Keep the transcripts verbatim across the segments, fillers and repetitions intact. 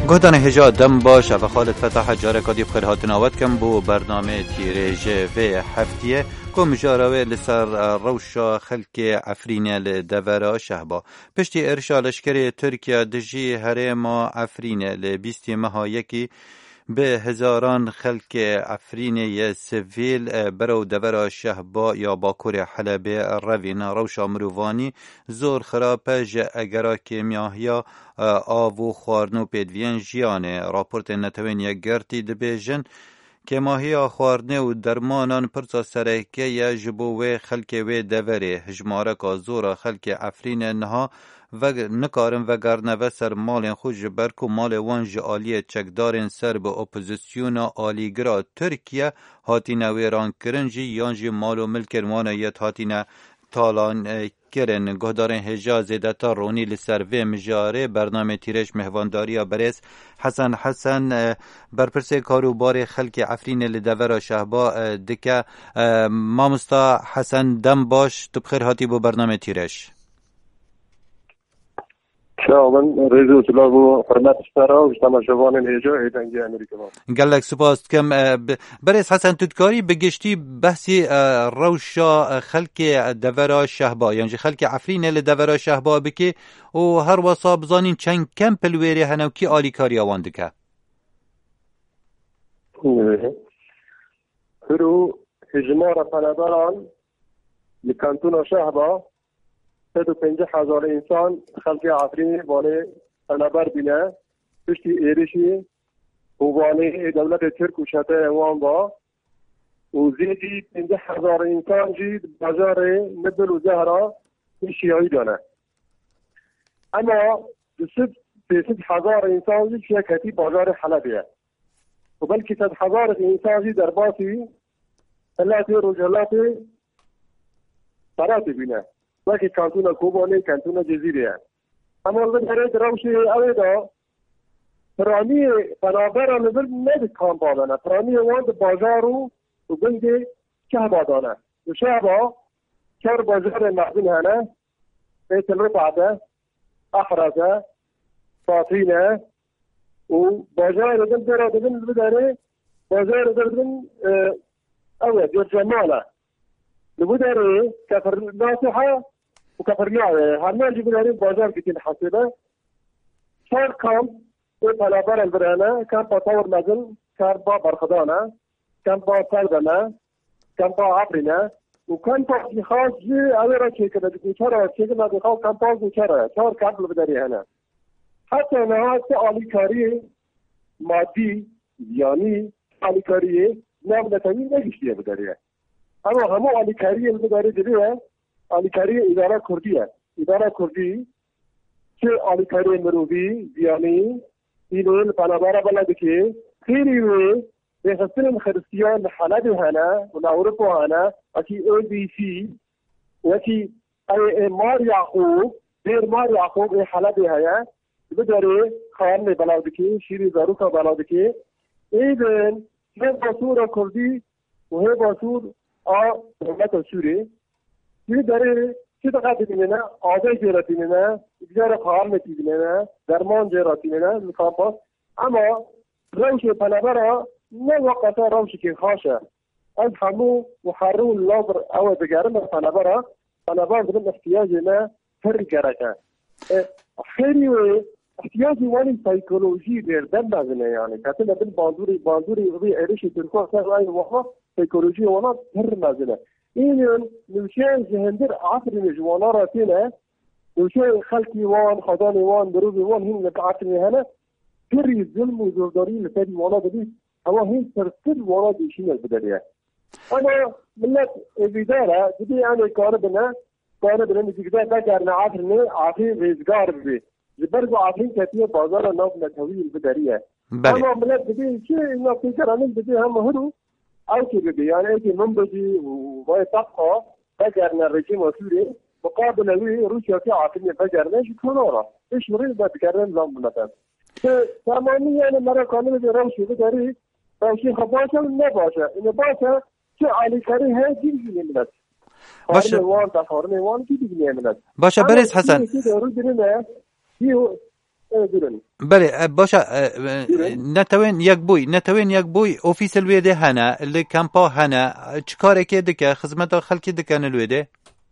گهدان هجا دم باش و خالد فتح جاره کدی بخیر هاتن آوت کم بو برنامه تیریجه و هفتیه کم جاروه لسر روشا خلک عفرینه لدورا شهبا پشتی ارشالشکری ترکیه دجی هرما عفرینه لبیستی مها یکی به هزاران خلک عفرینه سویل برو دورا شهبا یا باکور حلبه روین روشا مروانی زور خرابه جه اگرا که میاهیا آو خوارنو پیدوین جیانه راپورت نتوین یک گرتی دبیجن که ماهیا خوارنه و درمانان پرسا سرکه یا جبوه خلک و دوره هجماره که زور خلک عفرینه نها و نکارن و گرنه و سر مال خود جبرک و مال وانج آلی چکدارن سر به اپوزیسیون آلیگرا ترکیه هاتینه ویران کرنجی یانجی مال و ملک روانیت هاتینه تالان کرن گهدارن هجا زیدتا رونی لسر و مجاره برنامه تیرش مهوانداری برس حسن حسن برپرسه کاروبار خلک عفرین لدورا شهبا دکه مامستا حسن دم باش تو بخیر هاتی بو برنامه تیرش شامن رئیس جلاب و حرمت اشترا و اجتماع جوان هجا ایدنگی امریکا گلک سپاس کم برس حسن تدکاری بگشتی بحثی روشا خلک دورا شهبا یعنی خلک عفرین لدورا شهبا بکی و هر وصا بزانین چند کم پلویری هنوکی آلی کاری آوان دکه هرو هجمار فندران لکانتون شهبا سد و پنجه هزار انسان خلق عفرین وانه فنبر بینه پشتی ایرشی و وانه دولت ترک و شده اوان با و زیدی پنجه هزار انسان جید بازار نبل و زهرا شیعی دانه اما سد سد هزار انسان جید شکتی بازار حلبیه و بلکه سد هزار انسان جید در باسی حلاتی رجلاتی سراتی بینه وقتی کانتون کوبانه کانتون جزیره اما البته برای دروش اویدا پرانی بنابر نزل نه کام بادانه پرانی وان بازارو و بنده چه بادانه و شعبا چهار بازار مخزن هنه بیت الرفعه احرزه فاطینه و بازار نزل در دبن بداره بازار دبن اوه جور جماله لبوداره كفر ناصحة وكفرناه هرمان جبنا بازار كتير حسبه صار كان وطلابنا البرانا كان بطور مزل كان با برخدانا كان با سلبنا كان با عبرنا وكان با خاص جي أورا شيء كده بيشارة شيء كده بيخاص كان با بيشارة صار كابل بداري هنا حتى نهاية آلی کاری مادی یعنی آلی کاری نام نتایی نگیشتیه بداریه اما همو آلی کاری بداری دیگه آلی کاری اداره کردیه اداره کردی چه آلی کاری مروی یعنی اینو پنابارا بلده که خیلی وی به خصوص خرسیان حالات هنا و اروپا هنا اکی او بی سی و اکی ای مار یعقوب دیر مار یعقوب ای حالات هیا بداره خان بلاده که شیری زاروکا بلاده که ایدن هی باسور کردی و هی باسور آ دولت سوری یه داره چه دقیقه دیمینه آده جراتی نه دیگر خان میتیونه درمان جراتی نه میخوام باز اما روش پنبرا نه وقت روشی که خاشه از همو محرون لابر او دگرم پنبرا پنبرا بدون احتیاج نه هر گرکه خیلی و احتیاجی ولی سایکولوژی در دنبازنه یعنی کسی نبین بازوری بازوری وی ایرشی ترکوه سرای وقت سایکولوژی وانا هر مزنه این نوشه جهندر عصر نجوانا راتینه نوشه خلقی وان خدان وان دروبی وان هم لك عصر هنا كري ظلم وزرداري لفادي وانا بدي اما هين ترسل وانا ديشين البدرية انا ملت الإدارة بدي يعني قاربنا قاربنا نتيجة بجرنا عصرنا عصر رزقار بي برضو عصرين كثير بازار الناس نتهوي البدرية اما ملت بدي شيء إنه في كرامين بدي هم هدو او كي بدي يعني ايكي من بدي وما يتبقى بجرنا الرجيم وسوري مقابل وي روسيا في عاصمة بجرنا شو كنورا ايش مريض بتكرم لهم تمامی یعنی مرا کامل روشی بداری روشی خباشه نباشه این باشه چه عالی کاری هست دیگه نمیاد باشه وان تا خورنه وان کی دیگه نمیاد باشه برس حسن دورن بله باشه نتوین یک بوی نتوین یک بوی اوفیس الویده هنه اللي کمپا هنه چکاره که دکه خدمت خلکی دکن الویده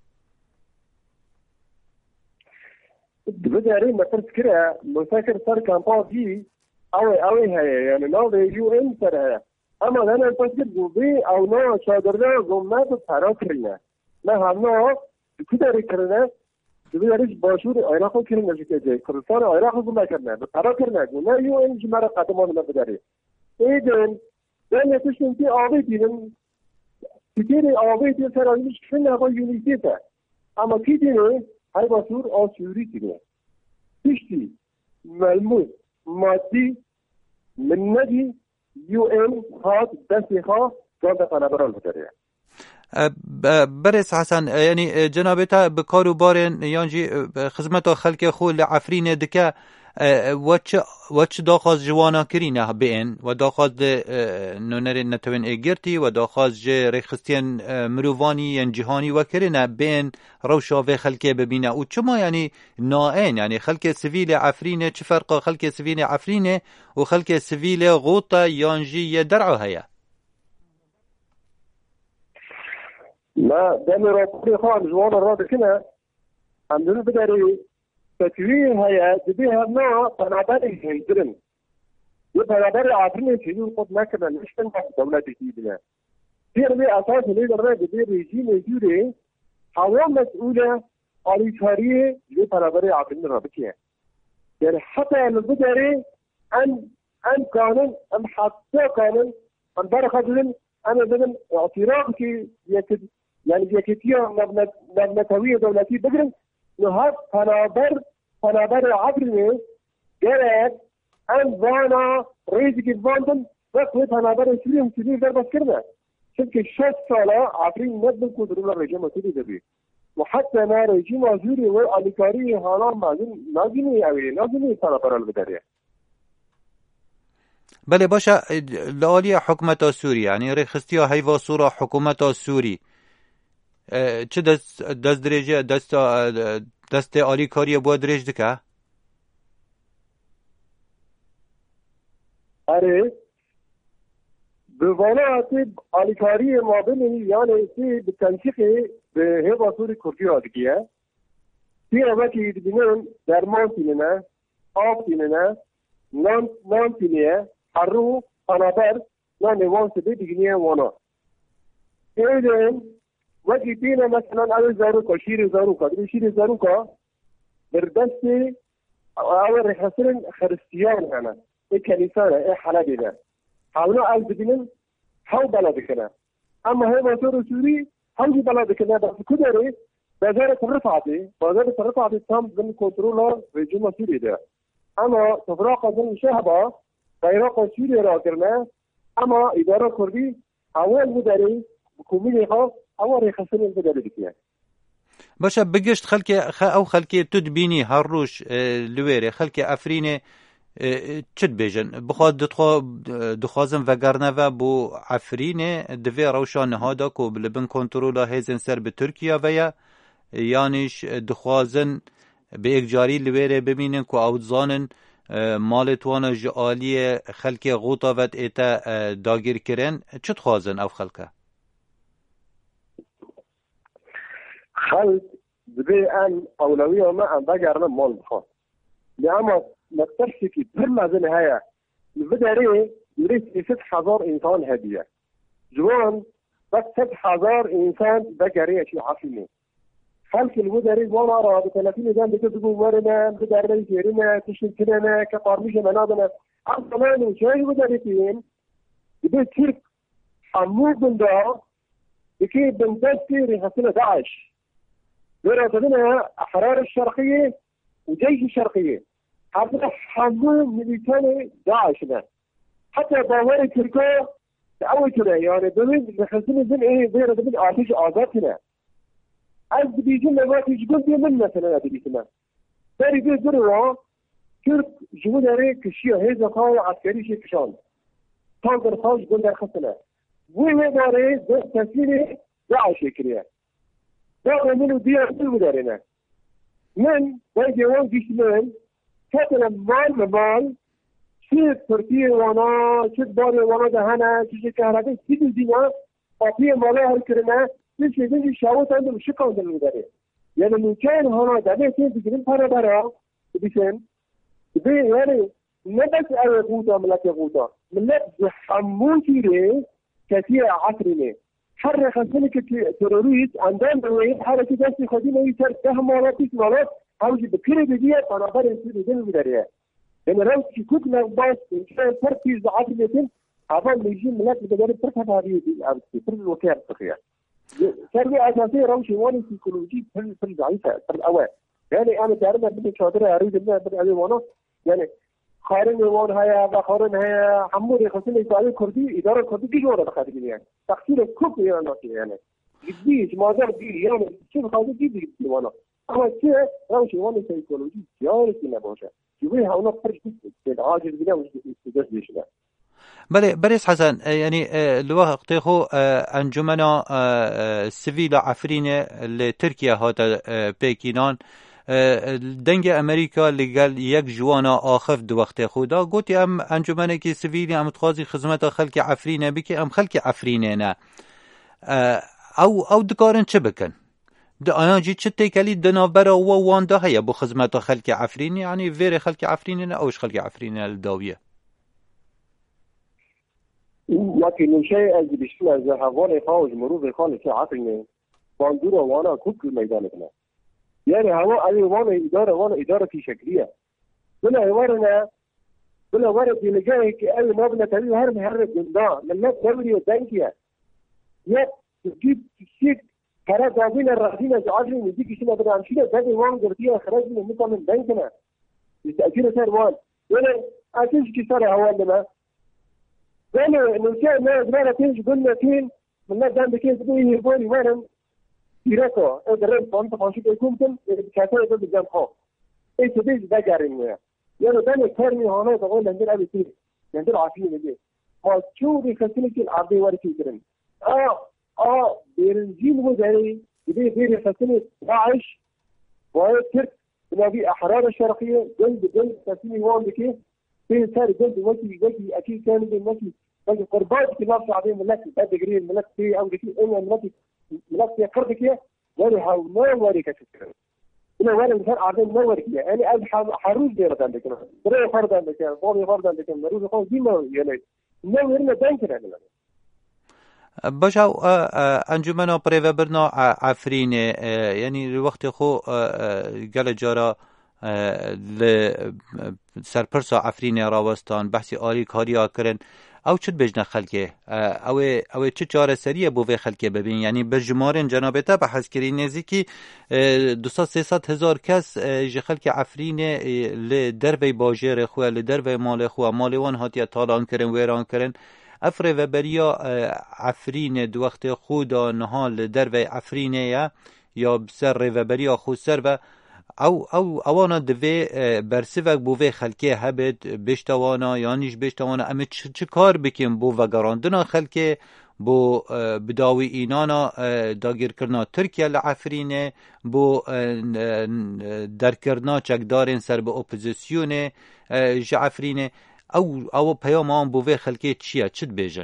بداري ما تذكرها مساكر صار كامبا دي او او هي يعني نو يو ان سر اما انا فكر بي او نو شادرنا قمنا تراكرنا ما هم كده كرنا بداري باشور عراق كرنا جي كردستان عراق ما كرنا تراكرنا قلنا يو ان جمره قدمنا بداري اذن لان تشنتي اوي دين تيجي اوي دي سر مش فينا با يونيتيتا اما كده هاي باشور او سوريتي تشتي ملموس مادي من نادي يو ان هات دستخا جانب فنابرال البدرية برس حسن يعني جنابتا بكارو بارن يانجي خدمت خلق خول عفرين دكا وچ وچ داخاز جوانا کرینه بین و داخاز نونر نتوین ایگرتی و داخاز ج رخستین مروانی ین جهانی و کرینه بین روشا و خلک ببینه و چما یعنی نائن یعنی خلک سویل عفرینه چه فرق خلک سویل عفرینه و خلک سویل غوطه یانجی درعو هیا ما دمی را بخی خواه جوانا را بکنه همدونو بداری تكوين هي تبيها نوع تنابري هندرن يتنابري عفرين تشيلون قد مكنا نشتن دولة جديدة في رمي أساس اللي درنا بدي ريجيم يجوري حوام مسؤولة على تاريخ يتنابري عفرين رابطية يعني حتى البدري أن أن قانون أن حتى قانون أن برخدن أنا بدن اعتراف كي يكد يعني يكتيا مبنى مبنى توية دولتي بقرن نهاد فنابر فنابر عبرني جرد أن زانا رئيس جباندن بس فنابر سوريهم سوري در بس كرنا شبك شش سالة عبرين ندن كدرون الرجيم سوري دبي وحتى ما رجيم عزوري والكاري هانا مازن نازني أوي نازني فنابر البدرية بله باشا لآلی حکومت سوری یعنی رخصتی هیوا سورا حکومت سوری چه دست دست درجه دست دست عالی کاری بود درج دکه؟ آره به واقع عالی کاری ما بینی یعنی سی به تنسیق به هوا سوری کردی آدگیه سی اوکی بینن درمان تینه آب تینه نان نان تینه هر رو فنابر نان وان سبی دیگنیه وانا ایدن وقتی تینه مثلا اول زاروکا شیر زاروکا دیگه شیر زاروکا بردستی اول رخصتن خرستیان هنه ای کنیسانه ای حلبی نه حالا از ببینن هاو بلد کنه اما هی واسور سوری هاوی بلد کنه بس کدری بازار ترفعتی بازار ترفعتی تام ضمن کنترل رژیم سوری ده اما تفراق ضمن شهبا بیرق سوری را کرده اما اداره کردی اول بوداری کمیلی ها اول رخصتن بداری بکیه باشا بگشت خلک خ او خلکی تدبینی هر روش لویره خلک افرینه چت بیجن بخواد دخوا دخوازن وگرنه و بو عفرینه دوی روشان نهادا کو بلبن کنترولا هیزن سر به ترکیه ویا یانیش دخوازن به اکجاری لویره ببینن کو اوزانن مالتوان جعالی خلک غوطا ود ایتا داگیر کرن چت خوازن او خلکه خلق دبي أن أولوية ما أن بجرنا مال بخاط لأما نكتشف كي تم هذه النهاية البدري يريد ست حزار إنسان هدية جوان بس ست حزار إنسان بجري شيء عفيني خلق البدري وانا أرى بثلاثين جنب كتبوا ورنا بدري كيرنا تشن كنا كقارميش منادنا أصلاً وشاي بدريتين دبي ترك حمود من ده بكي بنتسي رخصنا داعش ورادنا أحرار الشرقية وجيش الشرقية هذا حموم ميليتاني داعش ده حتى باوري تركيا أول كده يعني بمن بخزين زين إيه غير بمن آتش آزاتنا از بيجون نواتي جبن دي من مثلا هذا بيجنا داري بيه زروا ترك جمود داري كشيا هيزا قاوة عسكري شيء كشان تانقر خاش قندر خسنا ويه داري تسليمي داعش يكريا داعش منو ديار دو دارينا من باقي وان جيش من کتن مال به مال چه ترکیه وانا چه بار وانا دهنه چه کهربه سی دینا پاپی مالا هر کرنه چه چیزی شاوت اندم شکاندن میداره یعنی ممکن هانا داره چیز بگیریم پاره برا بشن بی یعنی نه بس ای قوتا ملت قوتا ملت حمون تیره کسی عصرینه هر خاصني كتيروريست عندهم بوين حركة دستي خدينا يصير ده مرات بيس مرات همشي بكره بديه أنا بره يصير يدين بدريه لأن لو كوكنا باس إنسان تركيز عقليتين عبال ما يجي ملاك بدري تركها هذه دي تركز الوكالة الصحية تربية أساسية روشي واني سيكولوجي في في ضعيفة في الأول يعني أنا تعرف بدي شاطرة أريد إن بدي أبي وانا يعني خارن وان هيا بخارن هيا حمودي خصني سؤال كردي إدارة كردي كي جوره بخارج يعني تقصير كوب يعني يعني جديش ما زال دي يعني شو خاطر جديد وانا أما شيء روشي وانا سيكولوجي يعني كنا بوشة يبغى هؤلاء فرق جدا عاجز بنا وش يدرس له بله بريس حسن يعني الوقت خو انجمنا سيفيل عفرين لتركيا هذا بكينان دنگ امریکا لگل یک جوانا آخف دو وقت خودا گوتی ام انجمنه که سیویلی ام تخوازی خدمت خلق عفرینه بی که ام خلق عفرینه نه او او دکارن چه بکن ده آنا جی چه تیکلی دنابرا و وانده هیا بو خدمت خلق عفرینه یعنی ویر خلق عفرینه نه اوش خلق عفرینه الداویه لكن شيء اللي بيشتغل از حوالي خارج مرور خالص عفرینه باندور وانا کوک میدان کنه يعني هو أي وانا إدارة وانا إدارة في شكلية بلا ورنا بلا ورد اللي جاي كأي مبنى تاني هرب هرب من ده من الناس دولي ودانكيا يا تجيب شيء كرا دابين الرئيسين جعلين يديك شيء بدنا نشيله ده وان جرتيه خرج من مثلا من بنكنا بالتأكيد صار وان ولا أكيد كي صار هو لما قالوا إنه شيء ما ما تيجي قلنا كين من الناس ده بكين تبيه يبوني وانا يراكو ادرن فانت فانشي بكمتن كاتو ده بجامخو اي تبيج ده جارينيا يعني ده كرمي هنا بقول لندر ابي تي لندر عافيه دي ما شو دي فاسيلتي العرضي ورثي كرن اه اه بيرنجين وزاري دي دي فاسيلتي داعش وترك نبي احرار الشرقيه جنب جنب فاسيلتي وان دي في صار جنب وكي وكي اكيد كان بالمكي بس قربات في نفس عظيم ملك بد جرين ملك في او دي انا ملك ملك يقرب كده ولا هو ما وري كتير إنه ولا مثلا عادين ما وري كده يعني أنا حروج بيرد عندك أنا بري فرد عندك أنا بابي فرد عندك أنا روز خلاص دي ما يعني ما ورنا دانك يعني باشا انجمنا بريفا برنا عفرين يعني الوقت خو قال جارا ل سرپرسا عفرين راوستان بحثي آری کاریا کرن او چت بجنه خلکه او او چه چاره سریه بو خلکه ببین یعنی برجمارن جنابته بحث کری نزدیکی دویست سیصد هزار کس ج خلک عفرین ل دربی باجر خو ل دربی مال خو مال وان هاتیا تالان کرن ویران کرن افر و بریا عفرین دو وقت خدا نهال دربی عفرینه یا بسر و بریا خو سر و او او اوانا دوی برسیوک بوی خلکه هبت بشتوانا یانیش بشتوانا اما چه کار بکیم بو وگراندنا خلکه بو بداوی اینانا داگیر کرنا ترکیه لعفرینه بو در کرنا چکدارین سر به اپوزیسیون جعفرینه او او پیام آن بوی خلکه چیه چید بیجن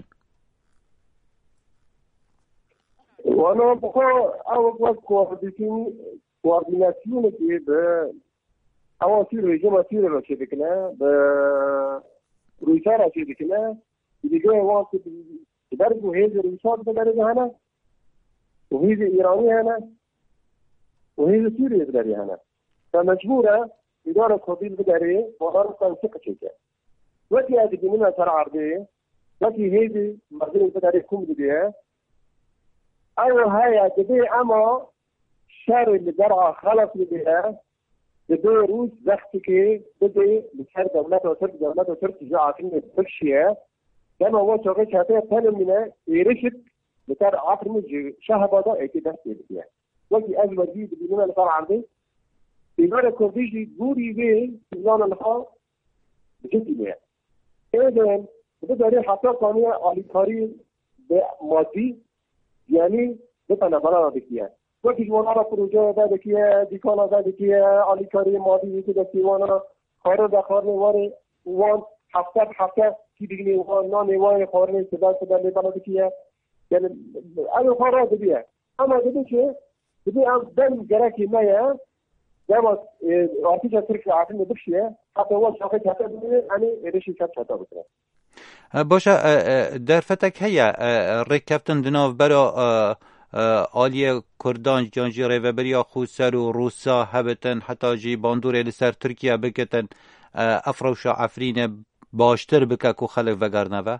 وانا بخوا او وقت کوردیتین کوردیناسیون که به اواسیر رژیم اسیر رو چه بکنه به رویسار رو چه بکنه دیگه وقت در هیز رویسار بداره هنه و هیز ایرانی هنه و هیز سوریه بداره هنه فمجبوره اداره کردی بداره و آن تنسیق چیزه وقتی از دیگه سر عرضه وقتی هیز مردم بداره کم دیگه او های دیگه اما شهر اللي درعا خلص بها بدو روس وقتی که بده بسر دولت و ترک دولت و ترک جا عفرین بکشیه كما هو شغل شهتين ثاني من يرشد بتاع عفر مجي شهبادا ايتي بس يبيع وجي أجمل دي بدون اللي طالع عندي إدارة كورديجي دوري بيه بلان اللقاء بجد بيه إذن بدأ ليه حتى قانية على كاري مادي يعني بتاعنا بلا بكيا وجي جوانا بروجة ده بكيا ديكانا ده بكيا على كاري مادي كده كيوانا کارو در خارن واره وان هفته هفته کی دیگه وان نان وان خارن صدا صدا لیبالا دیگه یعنی اگه کارا دیگه اما دیگه که دیگه از دم گرکی میه دم آتیش ترک عاطفی بخشیه حتی وان شاخه حتی دیگه یعنی ریشی کات حتی بکنه. باشه در فتک هیا رکبتن دناو برا آلیه کردان جانجی ریوبریا خوسر و روسا هبتن حتی جی باندور لسر ترکیه بکتن افروشا عفرین باشتر بکه که خلق وگرنوه؟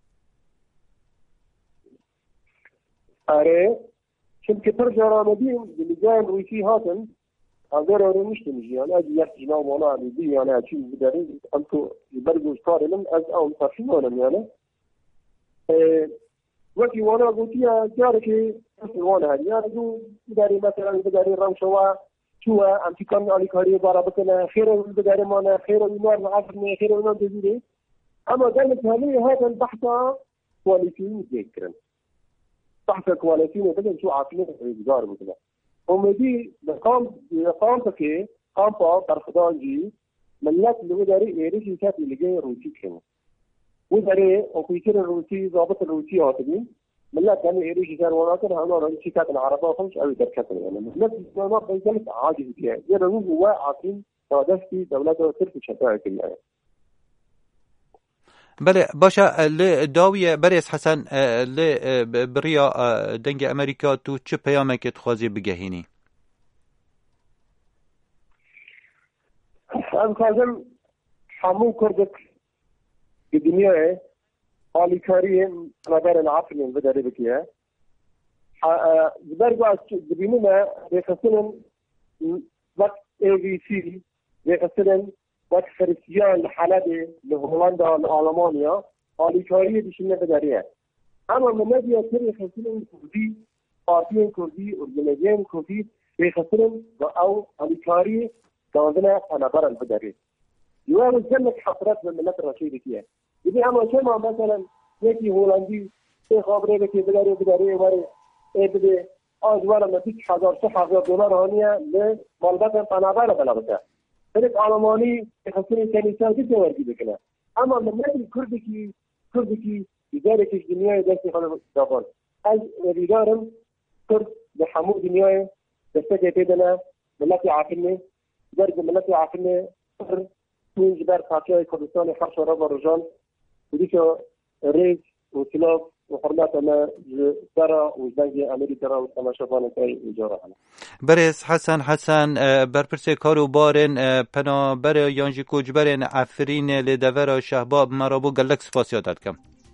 آره چون که پر جرامدین دلیجان رویسی هاتن اگر رو میشته میشی یعنی اگه یک جناب وانا علیدی یعنی اچی بداری هم تو برگوش کارلم از اون تفهیمانم یعنی وقتی وانا گوتی جاره که وانا هری یعنی دو بداری مثلا بداری رمشوا شو امتی کن علی کاری بارا بکنه خیر بداری مانه خیر اینار معافر نه خیر اینار دیگه اما دلیل همی هاتن بحثا کوالیتی میکنن بحث کوالیتی میکنن شو عاطفی روزگار بکنه اومدی بقام بقام تكي قام برخدانجي ملت اللي وداري ايريش كات اللي جاي روسي كان وداري او كيكر الروسي ضابط الروسي هاتبين ملت كان ايريش كان وناكر انا روسي كات العربه خمس او دركات يعني ملت ما بيجلس عاجز فيها يرى هو عاقل صادفتي دولته ترك شتاء كلها. بله باشه ل داویه بریز حسن ل بریا دنگ امریکا تو چه پیامه که تخوازی بگهینی؟ ام خواهدم همون کردک که دنیای حالی کاری نظر العقل بداره بکیه برگو از دبینونه بخصنن وقت ای وی سی بخصنن وقت خرسیان حلبه لهولندا لآلمانیا آلیکاری دیشنه بداریه اما من ندیه تری خسنن کردی پارتین کردی ارگنیزین کردی بخسنن و او آلیکاری داندنه فنبرن بداریه یوان الزمك حضرات من ملت الرشيدة كيه يبي اما شما مثلا يكي هولندي في خبره بكي بداري بداري واري ايه بدي آجوانا ما فيك حزار سو حزار دولار هانيه لمالبات فنبرن بلغته فلك علماني يخصني كنيسان جدا ورقي بكنا اما من نادي كردكي كردكي لذلك الدنيا درسي خلال دابان از ريدارم كرد بحمود دنيا دستك يتدنا ملتي عافلني درج ملتي عافلني صر تون جبار قاطعي كردستاني حرش ورابا رجال وديك ريز وسلاف وحرمات ما درا وزنجي امريكا را وتماشافان كاي وجارها برس حسن حسن برپرسه کارو بارن پنا بر یانجی کوجبرن عفرین لدور شهباب مرابو گلک سپاسیاتت کم